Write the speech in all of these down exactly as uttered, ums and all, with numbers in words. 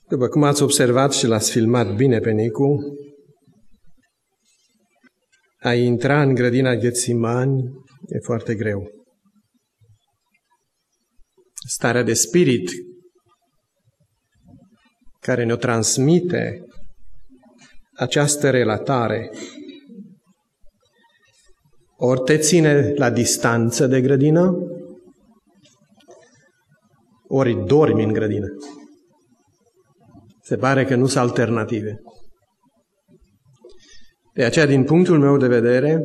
După cum ați observat și l-ați filmat bine pe Nicu, a intra în grădina Ghetsimani e foarte greu. Starea de spirit care ne-o transmite această relatare ori te ține la distanță de grădină, ori dormi în grădină. Se pare că nu sunt alternative. De aceea, din punctul meu de vedere,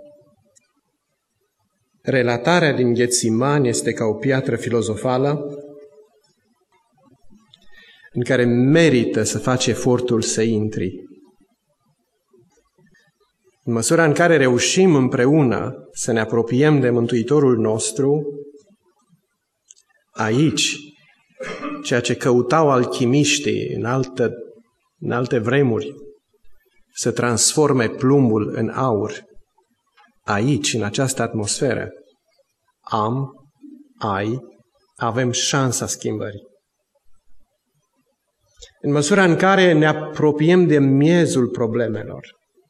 relatarea din Ghetsimani este ca o piatră filozofală în care merită să faci efortul să intri. În măsura în care reușim împreună să ne apropiem de Mântuitorul nostru, aici, ceea ce căutau alchimiștii în, altă, în alte vremuri, să transforme plumbul în aur, aici, în această atmosferă, am, ai, avem șansa schimbării. În măsura în care ne apropiem de miezul problemelor.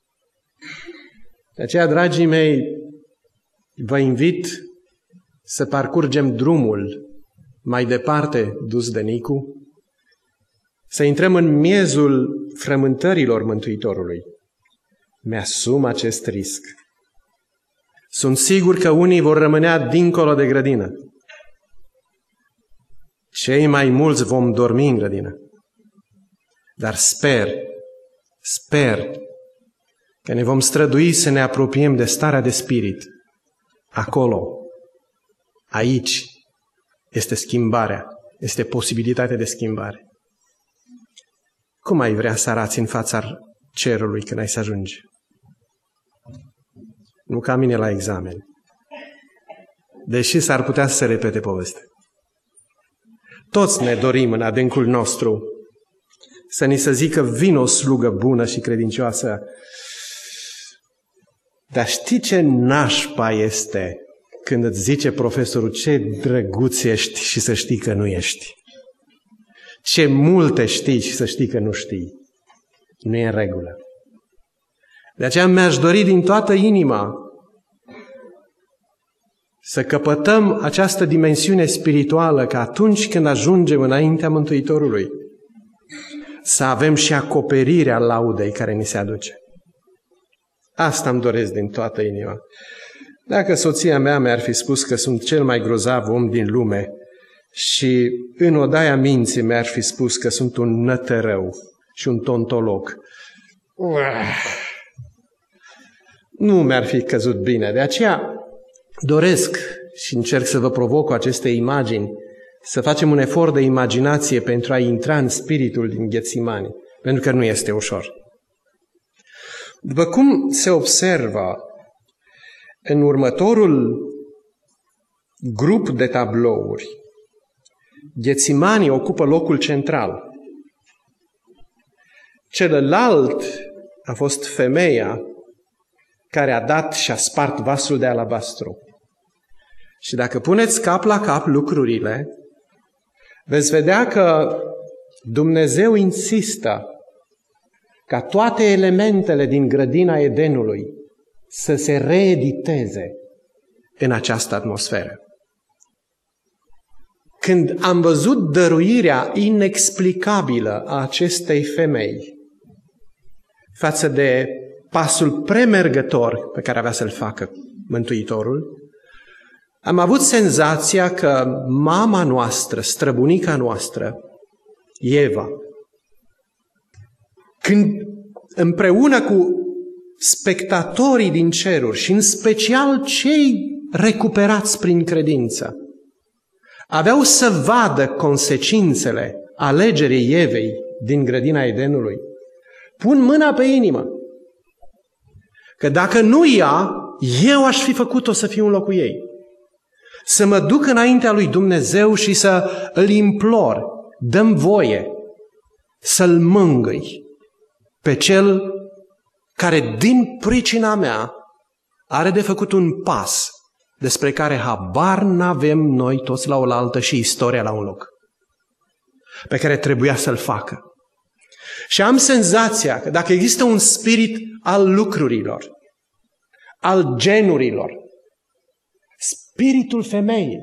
De aceea, dragii mei, vă invit să parcurgem drumul mai departe dus de Nicu, să intrăm în miezul frământărilor Mântuitorului. Mi-asum acest risc. Sunt sigur că unii vor rămânea dincolo de grădină. Cei mai mulți vom dormi în grădină. Dar sper, sper că ne vom strădui să ne apropiem de starea de spirit. Acolo, aici, este schimbarea, este posibilitatea de schimbare. Cum ai vrea să arăți în fața cerului când ai să ajungi? Nu ca mine la examen. Deși s-ar putea să se repete povestea. Toți ne dorim în adâncul nostru să ni se zică vino o slugă bună și credincioasă. Dar știi ce nașpa este când îți zice profesorul ce drăguț ești și să știi că nu ești? Ce multe știi și să știi că nu știi. Nu e în regulă. De aceea mi-aș dori din toată inima să căpătăm această dimensiune spirituală, că atunci când ajungem înaintea Mântuitorului, să avem și acoperirea laudei care ni se aduce. Asta îmi doresc din toată inima. Dacă soția mea mi-ar fi spus că sunt cel mai grozav om din lume și în odaia minții mi-ar fi spus că sunt un nătărău și un tontolog, nu mi-ar fi căzut bine. De aceea doresc și încerc să vă provoc cu aceste imagini, să facem un efort de imaginație pentru a intra în spiritul din Ghetsimani, pentru că nu este ușor. După cum se observă în următorul grup de tablouri, Ghetsimani ocupă locul central. Celălalt a fost femeia care a dat și a spart vasul de alabastru. Și dacă puneți cap la cap lucrurile, veți vedea că Dumnezeu insistă ca toate elementele din grădina Edenului să se reediteze în această atmosferă. Când am văzut dăruirea inexplicabilă a acestei femei față de pasul premergător pe care avea să-l facă Mântuitorul, am avut senzația că mama noastră, străbunica noastră, Eva, când împreună cu spectatorii din ceruri și în special cei recuperați prin credință, aveau să vadă consecințele alegerii Evei din grădina Edenului, pun mâna pe inimă că dacă nu ea, eu aș fi făcut-o să fiu în locul ei. Să mă duc înaintea lui Dumnezeu și să îl implor, dă-mi voie să-l mângâi pe cel care din pricina mea are de făcut un pas despre care habar n-avem noi toți la oaltă și istoria la un loc. pe care trebuia să-l facă. Și am senzația că dacă există un spirit al lucrurilor, al genurilor, spiritul femeii,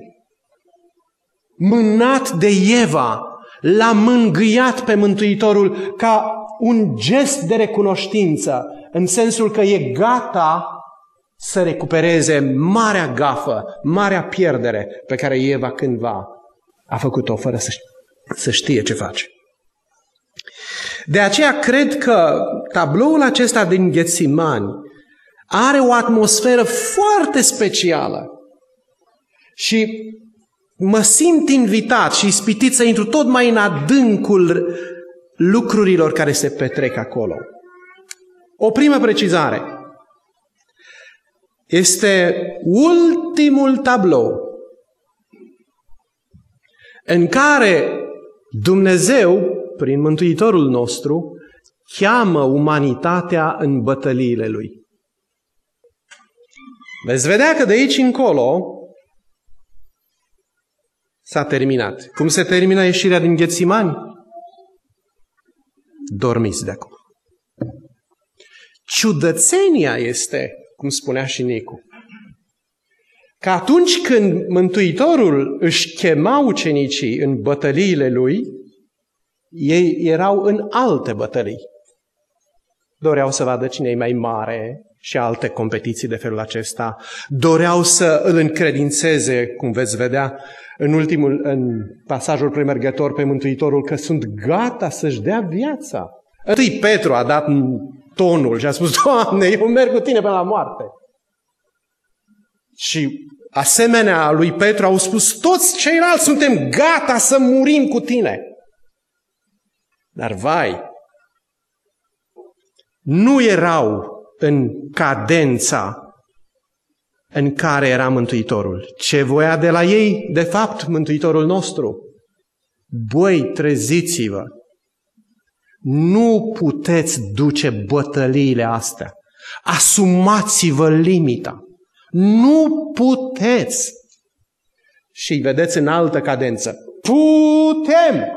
mânat de Eva, l-a mângâiat pe Mântuitorul ca un gest de recunoștință, în sensul că e gata să recupereze marea gafă, marea pierdere pe care Eva cândva a făcut-o fără să, să știe ce face. De aceea cred că tabloul acesta din Ghetsimani are o atmosferă foarte specială și mă simt invitat și ispitit să intru tot mai în adâncul lucrurilor care se petrec acolo. O primă precizare. Este ultimul tablou în care Dumnezeu, prin Mântuitorul nostru, cheamă umanitatea în bătăliile Lui. Veți vedea că de aici încolo s-a terminat. Cum se termină ieșirea din Ghetsimani? Dormiți de acum. Ciudățenia este, cum spunea și Nicu, că atunci când Mântuitorul își chema ucenicii în bătăliile Lui, ei erau în alte bătălii. Doreau să vadă cine e mai mare și alte competiții de felul acesta. Doreau să îl încredințeze, cum veți vedea în ultimul, în pasajul premergător pe Mântuitorul, că sunt gata să-și dea viața. Întâi Petru a dat tonul și a spus: Doamne, eu merg cu tine până la moarte. Și asemenea lui Petru au spus toți ceilalți: suntem gata să murim cu tine. Dar vai, nu erau în cadența în care era Mântuitorul. Ce voia de la ei, de fapt, Mântuitorul nostru? Băi, treziți-vă! Nu puteți duce bătăliile astea. Asumați-vă limita. Nu puteți! Și vedeți în altă cadență: putem!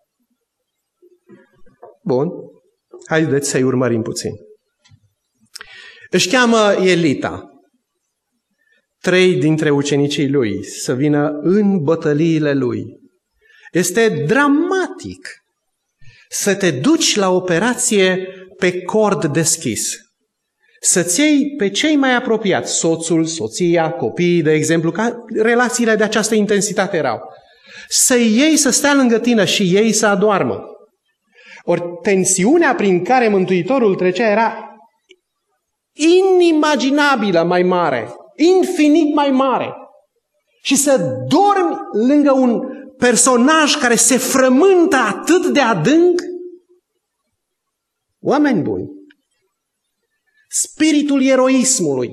Bun, haideți să-i urmărim puțin. Își cheamă Elita, trei dintre ucenicii lui, să vină în bătăliile lui. Este dramatic să te duci la operație pe cord deschis, să-ți iei pe cei mai apropiați, soțul, soția, copiii, de exemplu, ca relațiile de această intensitate erau, să-i iei să stea lângă tine și ei să adoarmă. Ori tensiunea prin care Mântuitorul trecea era inimaginabilă mai mare, infinit mai mare. Și să dormi lângă un personaj care se frământă atât de adânc, oameni buni, spiritul eroismului,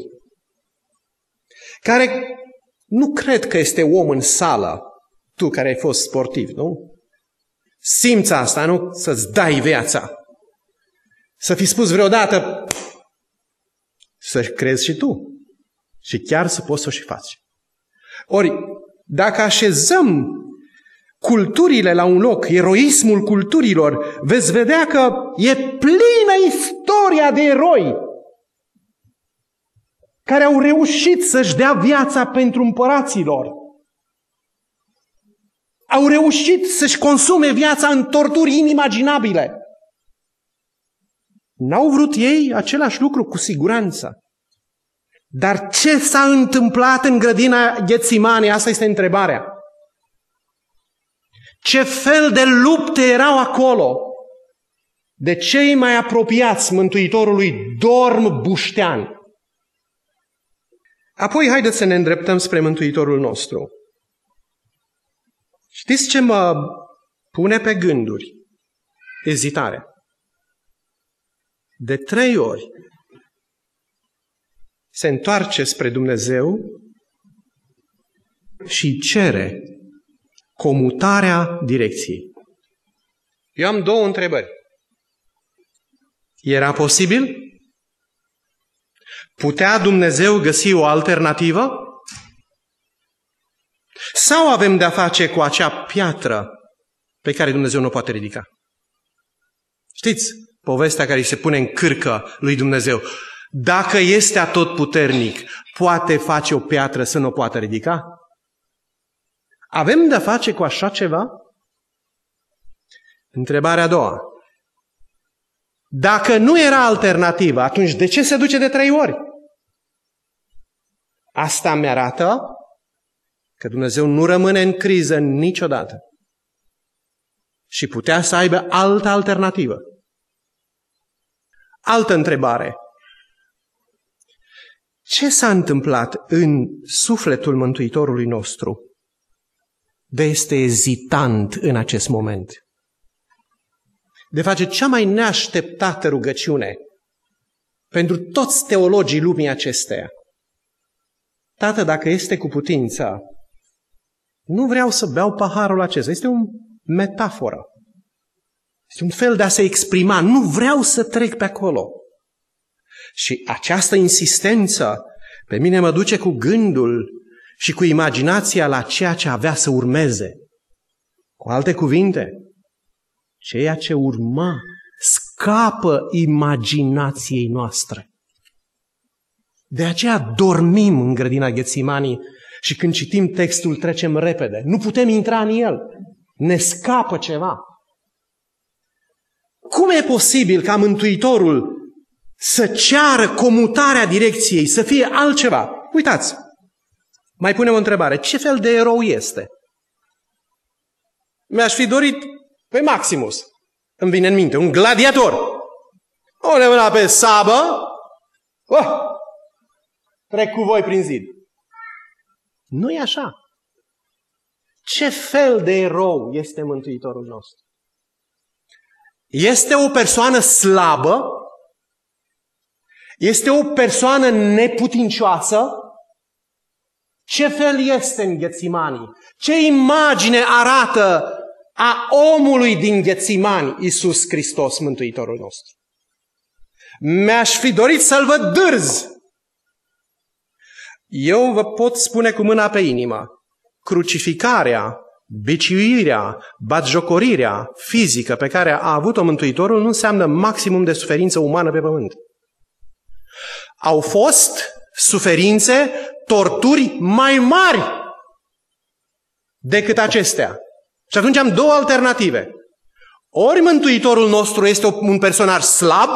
care nu cred că este om în sală, tu care ai fost sportiv, nu? Simți asta, nu? Să-ți dai viața. Să fi spus vreodată, să crezi și tu. Și chiar să poți să o și faci. Ori, dacă așezăm culturile la un loc, eroismul culturilor, veți vedea că e plină istoria de eroi care au reușit să-și dea viața pentru împăraților. Au reușit să-și consume viața în torturi inimaginabile. N-au vrut ei același lucru cu siguranță. Dar ce s-a întâmplat în grădina Ghetsimani? Asta este întrebarea. Ce fel de lupte erau acolo? De cei mai apropiați Mântuitorului dorm buștean. Apoi haideți să ne îndreptăm spre Mântuitorul nostru. Știți ce mă pune pe gânduri? Ezitarea. De trei ori se întoarce spre Dumnezeu și cere comutarea direcției. Eu am două întrebări. Era posibil? Putea Dumnezeu găsi o alternativă? Sau avem de-a face cu acea piatră pe care Dumnezeu nu o poate ridica. Știți povestea care îi se pune în cârcă lui Dumnezeu? Dacă este atotputernic, poate face o piatră să nu o poată ridica? Avem de-a face cu așa ceva? Întrebarea a doua. Dacă nu era alternativă, atunci de ce se duce de trei ori? Asta mi-arată că Dumnezeu nu rămâne în criză niciodată. Și putea să aibă altă alternativă. Altă întrebare. Ce s-a întâmplat în sufletul Mântuitorului nostru de este ezitant în acest moment? De face cea mai neașteptată rugăciune pentru toți teologii lumii acesteia. Tată, dacă este cu putință, nu vreau să beau paharul acesta. Este o metaforă. Este un fel de a se exprima. Nu vreau să trec pe acolo. Și această insistență pe mine mă duce cu gândul și cu imaginația la ceea ce avea să urmeze. Cu alte cuvinte, ceea ce urma scapă imaginației noastre. De aceea dormim în grădina Ghetsimani și când citim textul trecem repede. Nu putem intra în el. Ne scapă ceva. Cum e posibil ca Mântuitorul să ceară comutarea direcției, să fie altceva? Uitați, mai punem o întrebare. Ce fel de erou este? Mi-aș fi dorit pe Maximus. Îmi vine în minte, un gladiator. O ne mâna pe sabă. Oh, trec cu voi prin zid. Nu e așa. Ce fel de erou este Mântuitorul nostru? Este o persoană slabă? Este o persoană neputincioasă? Ce fel este în Ghetsimani? Ce imagine arată a omului din Ghetsimani, Iisus Hristos, Mântuitorul nostru? Mi-aș fi dorit să-L văd dârz. Eu vă pot spune cu mâna pe inimă, crucificarea, biciuirea, batjocorirea fizică pe care a avut-o Mântuitorul nu înseamnă maximum de suferință umană pe pământ. Au fost suferințe, torturi mai mari decât acestea. Și atunci am două alternative. Ori Mântuitorul nostru este un personaj slab,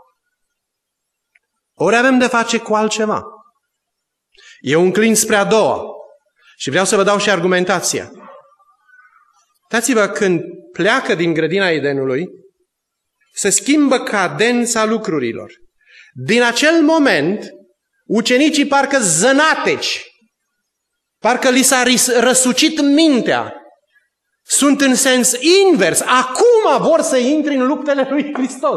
ori avem de face cu altceva. Eu înclin spre a doua și vreau să vă dau și argumentația. Uitați-vă, când pleacă din grădina Edenului, se schimbă cadența lucrurilor. Din acel moment, ucenicii parcă zănateci, parcă li s-a răsucit mintea. Sunt în sens invers. Acum vor să intre în luptele lui Hristos.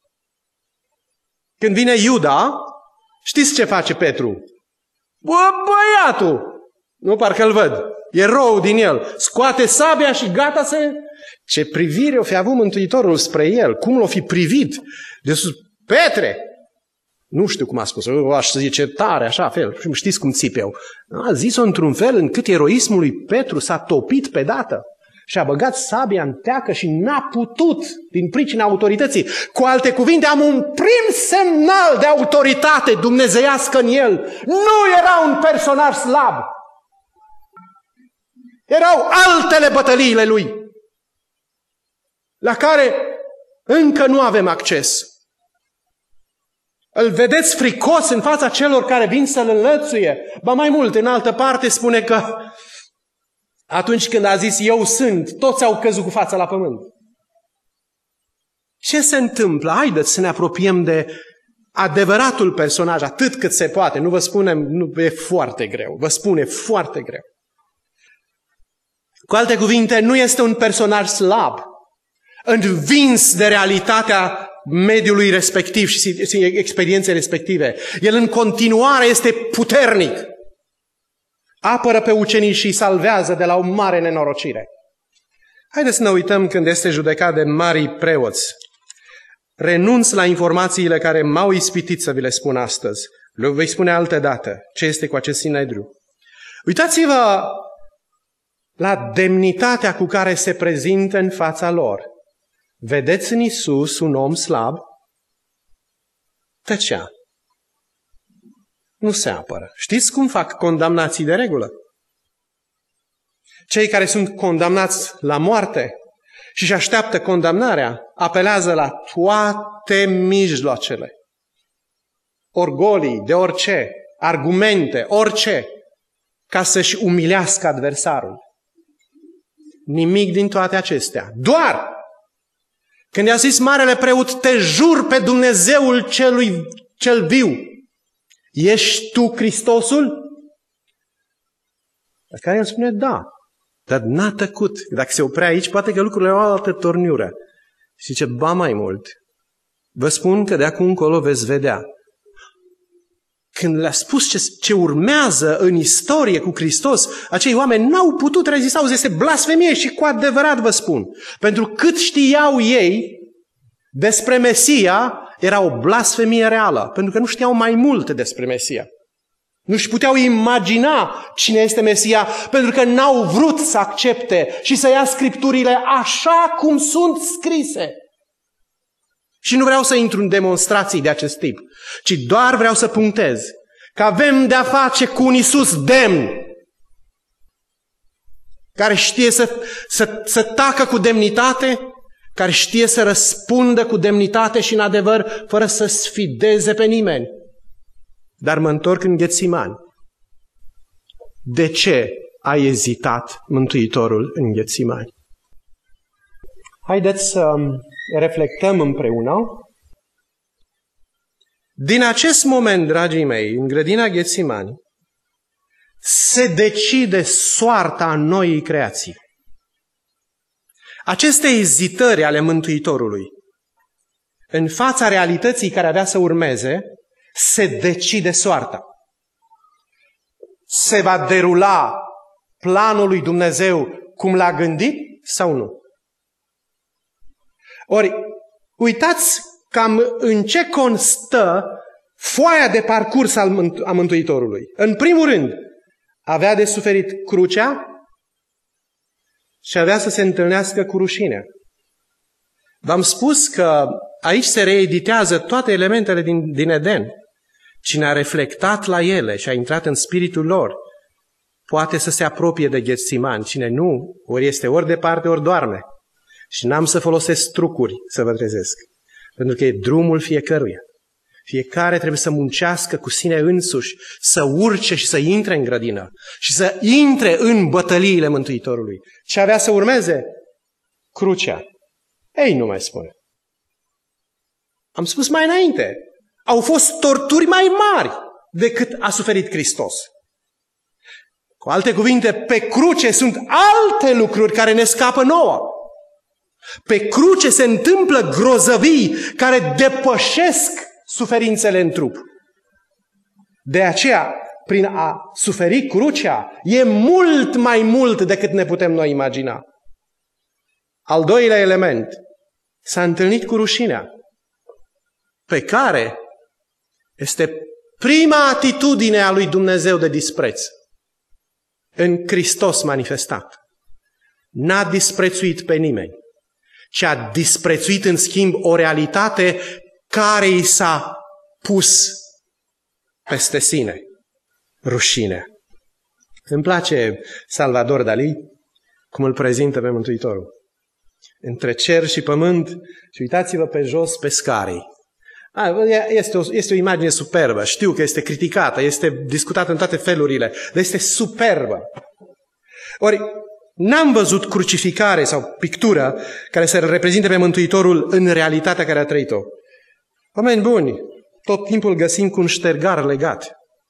Când vine Iuda, știți ce face Petru? Bă, băiatul! Nu, parcă-l văd. E rău din el. Scoate sabia și gata să... Ce privire o fi avut Mântuitorul spre el. Cum l-o fi privit? De sus, Petre! Nu știu cum a spus. Aș zice tare, așa fel. Știți cum țip eu. A zis-o într-un fel încât eroismul lui Petru s-a topit pe dată. Și a băgat sabia în teacă și n-a putut din pricina autorității. Cu alte cuvinte, am un prim semnal de autoritate dumnezeiască în el. Nu era un personaj slab. Erau altele bătăliile lui, la care încă nu avem acces. Îl vedeți fricos în fața celor care vin să-l înlățuie. Ba mai mult, în altă parte spune că atunci când a zis eu sunt, toți au căzut cu fața la pământ. Ce se întâmplă? Haideți să ne apropiem de adevăratul personaj, atât cât se poate. Nu vă spunem, nu, e foarte greu. Vă spune foarte greu. Cu alte cuvinte, nu este un personaj slab, învins de realitatea mediului respectiv și experienței respective. El în continuare este puternic. Apără pe ucenici și îi salvează de la o mare nenorocire. Haideți să ne uităm când este judecat de marii preoți. Renunț la informațiile care m-au ispitit să vi le spun astăzi. Le voi spune altă dată ce este cu acest Sinedriu. Uitați-vă la demnitatea cu care se prezintă în fața lor. Vedeți în Iisus un om slab? Tăcea. Nu se apără. Știți cum fac condamnații de regulă? Cei care sunt condamnați la moarte și își așteaptă condamnarea, apelează la toate mijloacele. Orgolii, de orice, argumente, orice, ca să-și umilească adversarul. Nimic din toate acestea. Doar când i-a zis marele preot, te jur pe Dumnezeul celui cel viu, ești tu Hristosul? La care el spune, da, dar n-a tăcut. Dacă se oprea aici, poate că lucrurile au altă torniură. Și zice, ba mai mult, vă spun că de acum încolo veți vedea. Când le-a spus ce, ce urmează în istorie cu Hristos, acei oameni n-au putut rezista, au zis, este blasfemie și cu adevărat vă spun. Pentru cât știau ei despre Mesia, era o blasfemie reală, pentru că nu știau mai mult despre Mesia. Nu-și puteau imagina cine este Mesia, pentru că n-au vrut să accepte și să ia Scripturile așa cum sunt scrise. Și nu vreau să intru în demonstrații de acest tip, ci doar vreau să punctez că avem de-a face cu un Iisus demn, care știe să, să, să tacă cu demnitate, care știe să răspundă cu demnitate și în adevăr, fără să sfideze pe nimeni. Dar mă întorc în Ghetsimani. De ce a ezitat Mântuitorul în Ghetsimani? Haideți să reflectăm împreună. Din acest moment, dragii mei, în grădina Ghetsimani, se decide soarta noii creații. Aceste ezitări ale Mântuitorului, în fața realității care avea să urmeze, se decide soarta. Se va derula planul lui Dumnezeu cum l-a gândit sau nu? Ori, uitați cam în ce constă foaia de parcurs al mântu- a Mântuitorului. În primul rând, avea de suferit crucea și avea să se întâlnească cu rușinea. V-am spus că aici se reeditează toate elementele din, din Eden. Cine a reflectat la ele și a intrat în spiritul lor, poate să se apropie de Ghetsimani. Cine nu, ori este ori departe, ori doarme. Și n-am să folosesc trucuri să vă trezesc. Pentru că e drumul fiecăruia. Fiecare trebuie să muncească cu sine însuși, să urce și să intre în grădină și să intre în bătăliile Mântuitorului. Ce avea să urmeze? Crucea. Ei, nu mai spune. Am spus mai înainte. Au fost torturi mai mari decât a suferit Hristos. Cu alte cuvinte, pe cruce sunt alte lucruri care ne scapă nouă. Pe cruce se întâmplă grozăvii care depășesc suferințele în trup. De aceea, prin a suferi crucea, e mult mai mult decât ne putem noi imagina. Al doilea element, s-a întâlnit cu rușinea, pe care este prima atitudine a lui Dumnezeu de dispreț în Hristos manifestat. N-a disprețuit pe nimeni, ci a disprețuit în schimb o realitate care i s-a pus peste sine. Rușine. Îmi place Salvador Dalí cum îl prezintă pe Mântuitorul. Între cer și pământ și uitați-vă pe jos pe scarii. Este o, este o imagine superbă. Știu că este criticată, este discutată în toate felurile, dar este superbă. Ori, n-am văzut crucificare sau pictură care să reprezinte pe Mântuitorul în realitatea care a trăit-o. Oameni buni, tot timpul găsim cu un ștergar legat.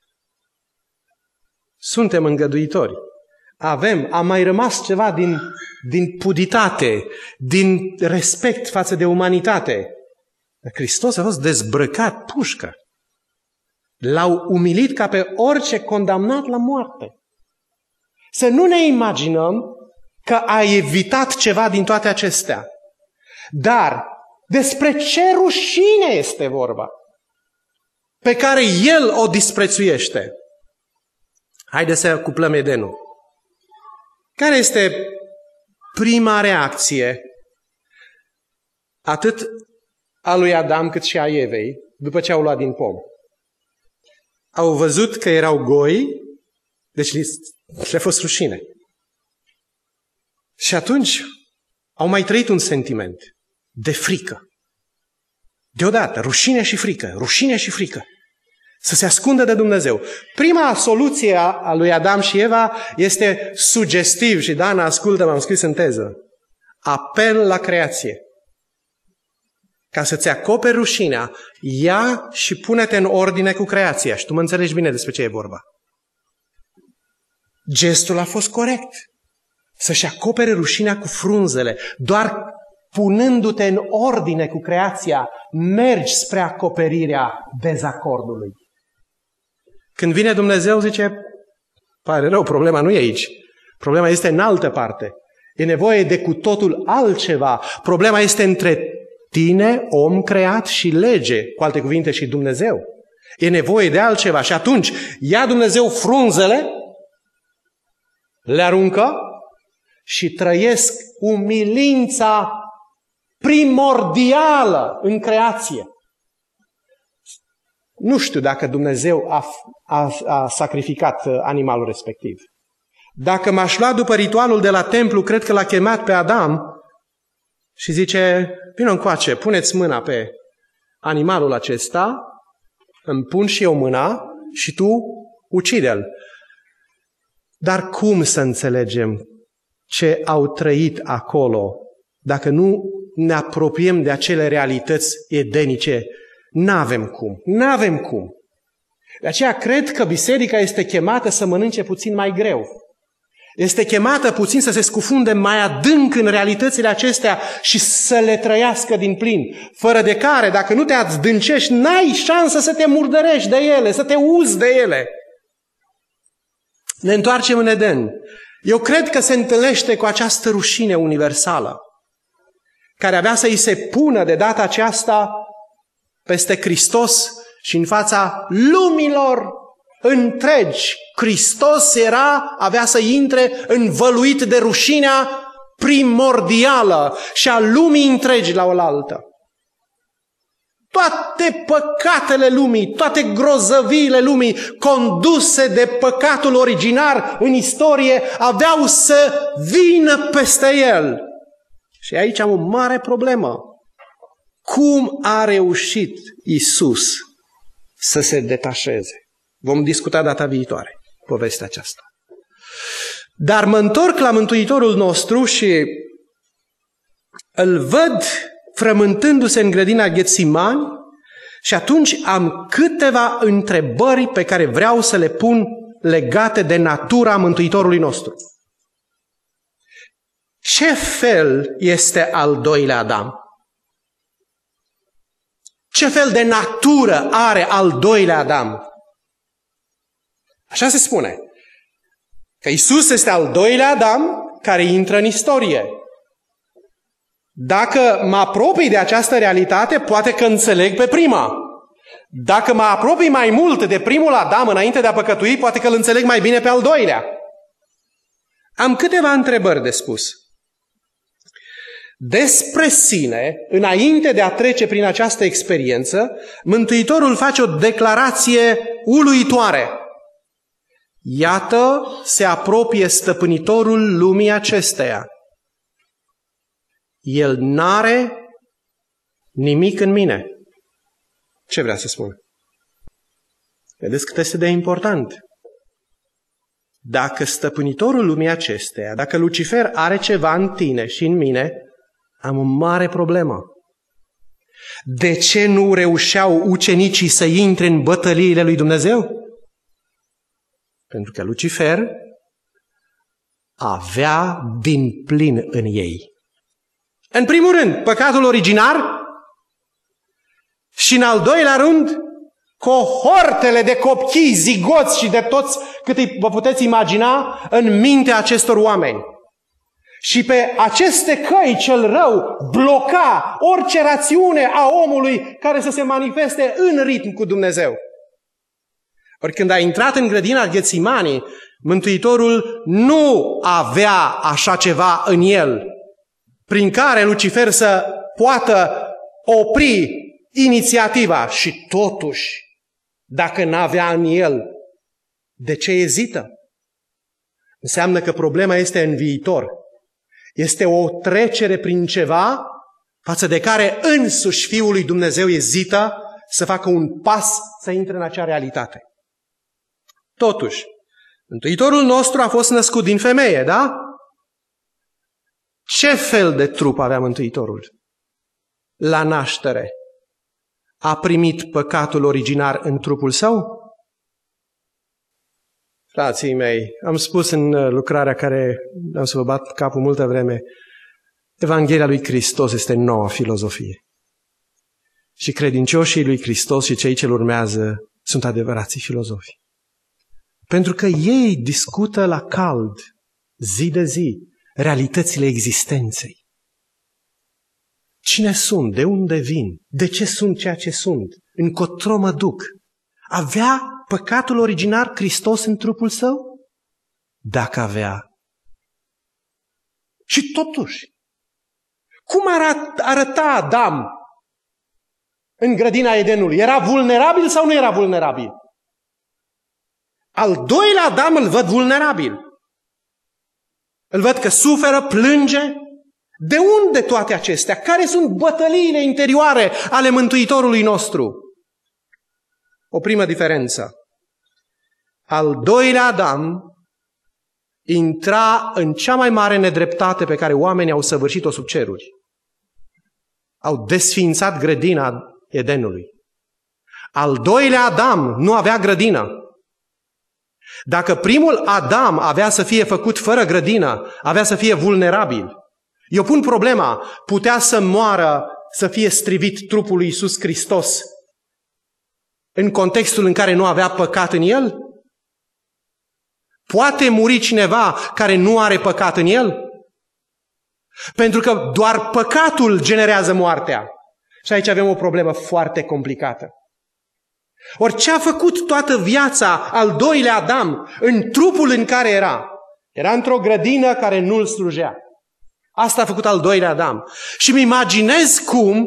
Suntem îngăduitori. Avem, a mai rămas ceva din, din puditate, din respect față de umanitate. Hristos a fost dezbrăcat, pușcă. L-au umilit ca pe orice condamnat la moarte. Să nu ne imaginăm că a evitat ceva din toate acestea. Dar despre ce rușine este vorba? Pe care el o disprețuiește. Haideți să cuplăm Edenul. Care este prima reacție atât a lui Adam cât și a Evei după ce au luat din pom? Au văzut că erau goi, deci le-a fost rușine. Și atunci au mai trăit un sentiment de frică. Deodată, rușine și frică, rușine și frică. Să se ascundă de Dumnezeu. Prima soluție a lui Adam și Eva este sugestiv și Dana, ascultă, m-am scris în teză. Apel la creație. Ca să-ți acoperi rușinea, ia și pune-te în ordine cu creația. Și tu mă înțelegi bine despre ce e vorba. Gestul a fost corect. Să-și acopere rușinea cu frunzele. Doar punându-te în ordine cu creația, mergi spre acoperirea dezacordului. Când vine Dumnezeu, zice, pare rău, problema nu e aici. Problema este în altă parte. E nevoie de cu totul altceva. Problema este între tine, om creat, și lege, cu alte cuvinte, și Dumnezeu. E nevoie de altceva. Și atunci ia Dumnezeu frunzele, le aruncă și trăiesc umilința primordială în creație. Nu știu dacă Dumnezeu a, a, a sacrificat animalul respectiv. Dacă m-aș lua după ritualul de la templu, cred că l-a chemat pe Adam și zice, vină încoace, puneți mâna pe animalul acesta, îmi pun și eu mâna și tu ucide-l. Dar cum să înțelegem ce au trăit acolo dacă nu ne apropiem de acele realități edenice? N-avem cum, n-avem cum. De aceea cred că biserica este chemată să mănânce puțin mai greu. Este chemată puțin să se scufunde mai adânc în realitățile acestea și să le trăiască din plin. Fără de care, dacă nu te adâncești, n-ai șansă să te murdărești de ele, să te uzi de ele. Ne întoarcem în Eden. Eu cred că se întâlnește cu această rușine universală, care avea să îi se pună de data aceasta peste Hristos și în fața lumilor întregi. Hristos era, avea să intre învăluit de rușinea primordială și a lumii întregi la oaltă. Toate păcatele lumii, toate grozăviile lumii, conduse de păcatul originar în istorie, aveau să vină peste el. Și aici am o mare problemă. Cum a reușit Iisus să se detașeze? Vom discuta data viitoare povestea aceasta. Dar mă întorc la Mântuitorul nostru și îl văd frământându-se în grădina Ghetsimani și atunci am câteva întrebări pe care vreau să le pun legate de natura Mântuitorului nostru. Ce fel este al doilea Adam? Ce fel de natură are al doilea Adam? Așa se spune. Că Iisus este al doilea Adam care intră în istorie. Dacă mă apropii de această realitate, poate că înțeleg pe prima. Dacă mă apropii mai mult de primul Adam înainte de a păcătui, poate că îl înțeleg mai bine pe al doilea. Am câteva întrebări de spus. Despre sine, înainte de a trece prin această experiență, Mântuitorul face o declarație uluitoare. Iată, se apropie stăpânitorul lumii acesteia. El n-are nimic în mine. Ce vrea să spun? Vedeți cât este de important. Dacă stăpânitorul lumii acesteia, dacă Lucifer are ceva în tine și în mine, am o mare problemă. De ce nu reușeau ucenicii să intre în bătăliile lui Dumnezeu? Pentru că Lucifer avea din plin în ei. În primul rând, păcatul originar și în al doilea rând, cohortele de copii, zigoți și de toți cât vă puteți imagina în mintea acestor oameni. Și pe aceste căi cel rău bloca orice rațiune a omului care să se manifeste în ritm cu Dumnezeu. Ori când a intrat în grădina Ghetsimani, Mântuitorul nu avea așa ceva în el, prin care Lucifer să poată opri inițiativa. Și totuși, dacă n-avea în el, de ce ezită? Înseamnă că problema este în viitor. Este o trecere prin ceva față de care însuși Fiul lui Dumnezeu ezită să facă un pas să intre în acea realitate. Totuși, Mântuitorul nostru a fost născut din femeie, da? Ce fel de trup avea Mântuitorul? La naștere a primit păcatul originar în trupul său? Frații mei, am spus în lucrarea care am să vă bat capul multă vreme, Evanghelia lui Hristos este noua filozofie. Și credincioșii lui Hristos și cei ce-L urmează sunt adevărații filozofi. Pentru că ei discută la cald, zi de zi, realitățile existenței. Cine sunt? De unde vin? De ce sunt ceea ce sunt? Încotro mă duc? Avea păcatul originar Hristos în trupul său? Dacă avea. Și totuși, cum arăta Adam în grădina Edenului? Era vulnerabil sau nu era vulnerabil? Al doilea Adam îl văd vulnerabil. Îl văd că suferă, plânge. De unde toate acestea? Care sunt bătăliile interioare ale Mântuitorului nostru? O primă diferență. Al doilea Adam intra în cea mai mare nedreptate pe care oamenii au săvârșit-o sub ceruri. Au desființat grădina Edenului. Al doilea Adam nu avea grădină. Dacă primul Adam avea să fie făcut fără grădină, avea să fie vulnerabil. Eu pun problema, putea să moară, să fie strivit trupul lui Iisus Hristos în contextul în care nu avea păcat în el? Poate muri cineva care nu are păcat în el? Pentru că doar păcatul generează moartea. Și aici avem o problemă foarte complicată. Ori ce a făcut toată viața al doilea Adam în trupul în care era? Era într-o grădină care nu-l slujea. Asta a făcut al doilea Adam. Și îmi imaginez cum,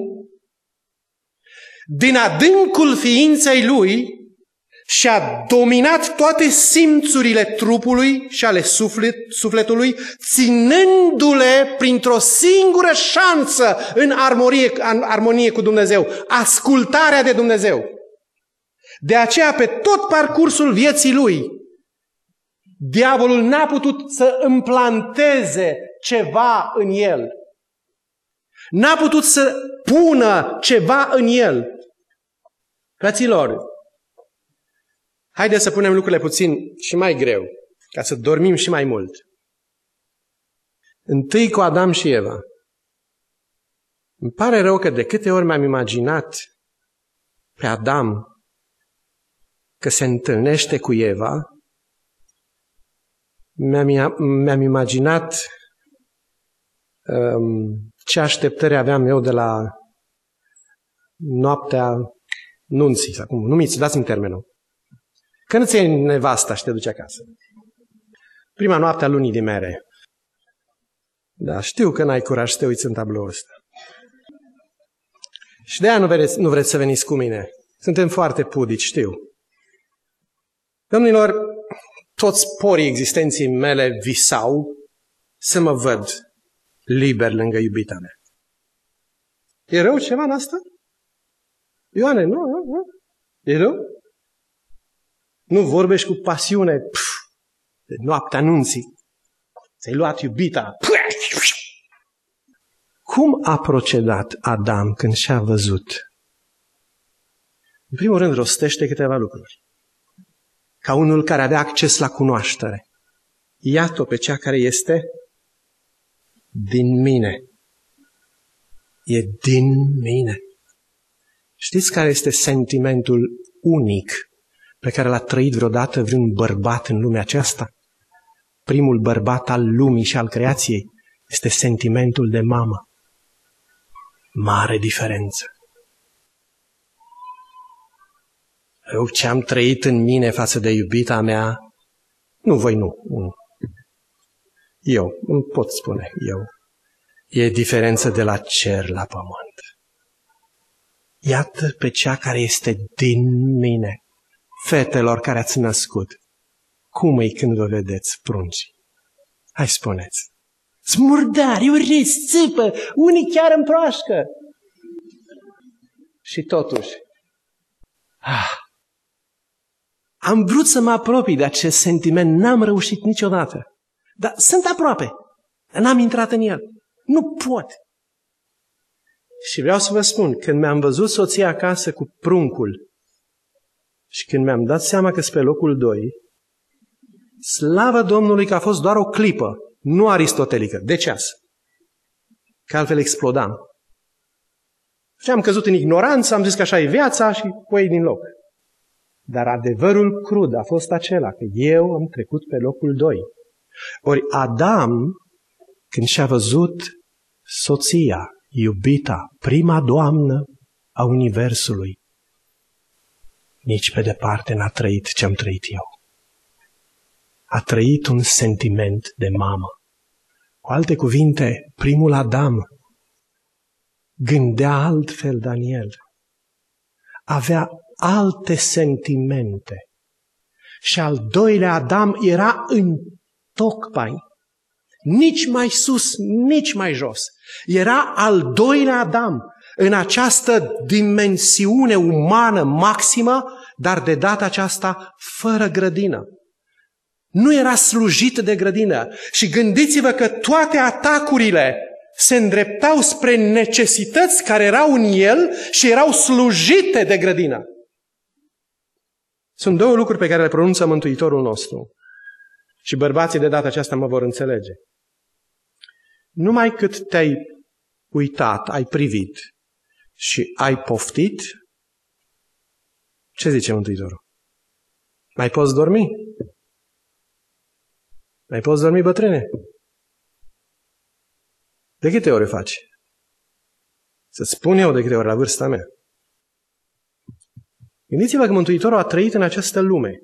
din adâncul ființei lui, și-a dominat toate simțurile trupului și ale suflet, sufletului, ținându-le printr-o singură șansă în armonie, în armonie cu Dumnezeu, ascultarea de Dumnezeu. De aceea, pe tot parcursul vieții lui, diavolul n-a putut să implanteze ceva în el. N-a putut să pună ceva în el. Fraților, haideți să punem lucrurile puțin și mai greu, ca să dormim și mai mult. Întâi cu Adam și Eva. Îmi pare rău că de câte ori m-am imaginat pe Adam că se întâlnește cu Eva, mi-am, mi-am imaginat um, ce așteptări aveam eu de la noaptea nunții. Sau cum, numiți, dați-mi termenul. Când îți iei nevasta și te duci acasă? Prima noapte a lunii de mere. Da, știu că n-ai curaj să te uiți în tabloul ăsta. Și de aia nu vreți, nu vreți să veniți cu mine. Suntem foarte pudici, știu. Domnilor, toți porii existenții mele visau să mă văd liber lângă iubita mea. E rău ceva în asta? Ioane, nu, nu, nu. E rău? Nu vorbești cu pasiune pf, de noaptea anunții. Ți-ai luat iubita. Cum a procedat Adam când și-a văzut? În primul rând rostește câteva lucruri. Ca unul care avea acces la cunoaștere. Iată-o pe cea care este din mine. E din mine. Știți care este sentimentul unic pe care l-a trăit vreodată vreun bărbat în lumea aceasta? Primul bărbat al lumii și al creației este sentimentul de mamă. Mare diferență. Eu ce am trăit în mine față de iubita mea, Nu, voi nu. nu. Eu, îmi pot spune, eu. E diferență de la cer la pământ. Iată pe cea care este din mine. Fetelor care ați născut, cum e când vă vedeți pruncii? Hai spuneți. Smurdari, urâți, țipă, unii chiar împroașcă. Și totuși, ah, am vrut să mă apropii de acest sentiment, n-am reușit niciodată. Dar sunt aproape, n-am intrat în el. Nu pot. Și vreau să vă spun, când mi-am văzut soția acasă cu pruncul și când mi-am dat seama că sunt pe locul doi, slavă Domnului că a fost doar o clipă, nu aristotelică, de ceas. Că altfel explodam. Și am căzut în ignoranță, am zis că așa e viața și puei din loc. Dar adevărul crud a fost acela, că eu am trecut pe locul doi. Ori Adam, când și-a văzut soția, iubita, prima doamnă a Universului, nici pe departe n-a trăit ce am trăit eu. A trăit un sentiment de mamă. Cu alte cuvinte, primul Adam gândea altfel, Daniel. Avea alte sentimente. Și al doilea Adam era în tocmai, nici mai sus, nici mai jos. Era al doilea Adam în această dimensiune umană maximă, dar de data aceasta fără grădină. Nu era slujit de grădină. Și gândiți-vă că toate atacurile se îndreptau spre necesități care erau în el și erau slujite de grădină. Sunt două lucruri pe care le pronunță Mântuitorul nostru. Și bărbații de data aceasta mă vor înțelege. Numai cât te-ai uitat, ai privit și ai poftit, ce zice Mântuitorul? Mai poți dormi? Mai poți dormi, bătrâne? De câte ori faci? Să-ți spun eu de câte ori la vârsta mea. Gândiți-vă că Mântuitorul a trăit în această lume.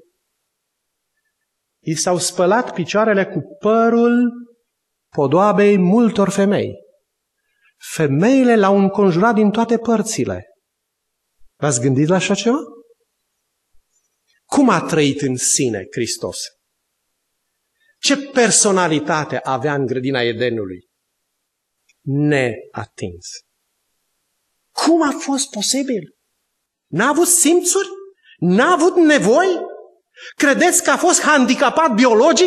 I s-au spălat picioarele cu părul podoabei multor femei. Femeile l-au înconjurat din toate părțile. V-ați gândit la așa ceva? Cum a trăit în sine Hristos? Ce personalitate avea în grădina Edenului? Neatins. Cum a fost posibil? N-a avut simțuri? N-a avut nevoi? Credeți că a fost handicapat biologic?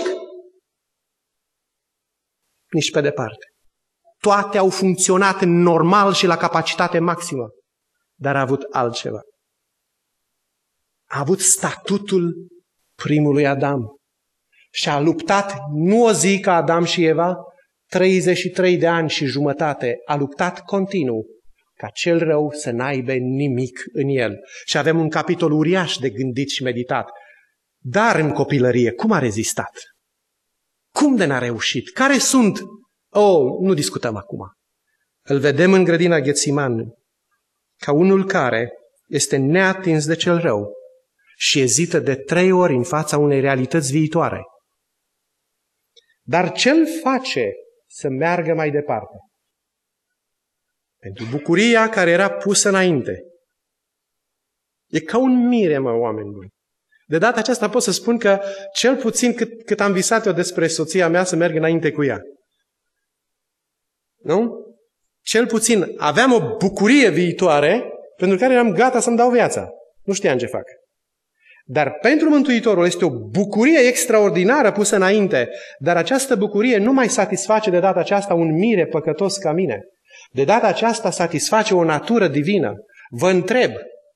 Nici pe departe. Toate au funcționat normal și la capacitate maximă, dar a avut altceva. A avut statutul primului Adam și a luptat nu o zi ca Adam și Eva, treizeci și trei de ani și jumătate, a luptat continuu ca cel rău să n-aibă nimic în el. Și avem un capitol uriaș de gândit și meditat. Dar în copilărie, cum a rezistat? Cum de n-a reușit? Care sunt? Oh, nu discutăm acum. Îl vedem în grădina Ghețiman ca unul care este neatins de cel rău și ezită de trei ori în fața unei realități viitoare. Dar ce-l face să meargă mai departe? Pentru bucuria care era pusă înainte. E ca un mire, mă, oameni buni. De data aceasta pot să spun că cel puțin cât, cât am visat eu despre soția mea să merg înainte cu ea. Nu? Cel puțin aveam o bucurie viitoare pentru care eram gata să-mi dau viața. Nu știam ce fac. Dar pentru Mântuitorul este o bucurie extraordinară pusă înainte, dar această bucurie nu mai satisface de data aceasta un mire păcătos ca mine. De data aceasta satisface o natură divină. Vă întreb,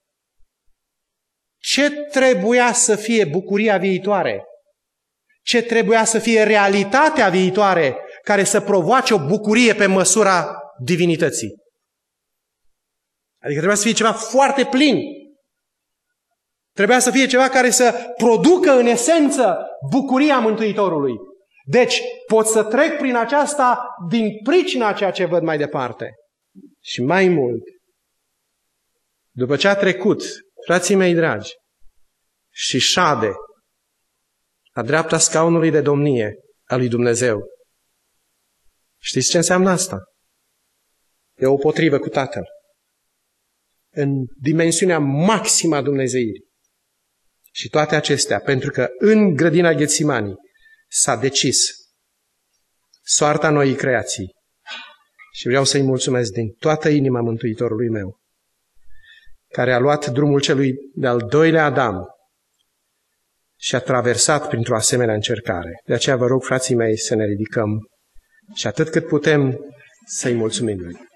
ce trebuia să fie bucuria viitoare? Ce trebuia să fie realitatea viitoare care să provoace o bucurie pe măsura divinității? Adică trebuia să fie ceva foarte plin. Trebuia să fie ceva care să producă în esență bucuria Mântuitorului. Deci pot să trec prin aceasta din pricina a ceea ce văd mai departe. Și mai mult, după ce a trecut, frații mei dragi, și șade la dreapta scaunului de domnie a lui Dumnezeu. Știți ce înseamnă asta? E o potrivă cu Tatăl. În dimensiunea maximă a dumnezeirii. Și toate acestea, pentru că în grădina Ghetsimani s-a decis soarta noii creații. Și vreau să-i mulțumesc din toată inima Mântuitorului meu, care a luat drumul celui de-al doilea Adam și a traversat printr-o asemenea încercare. De aceea vă rog, frații mei, să ne ridicăm și atât cât putem să-i mulțumim lui.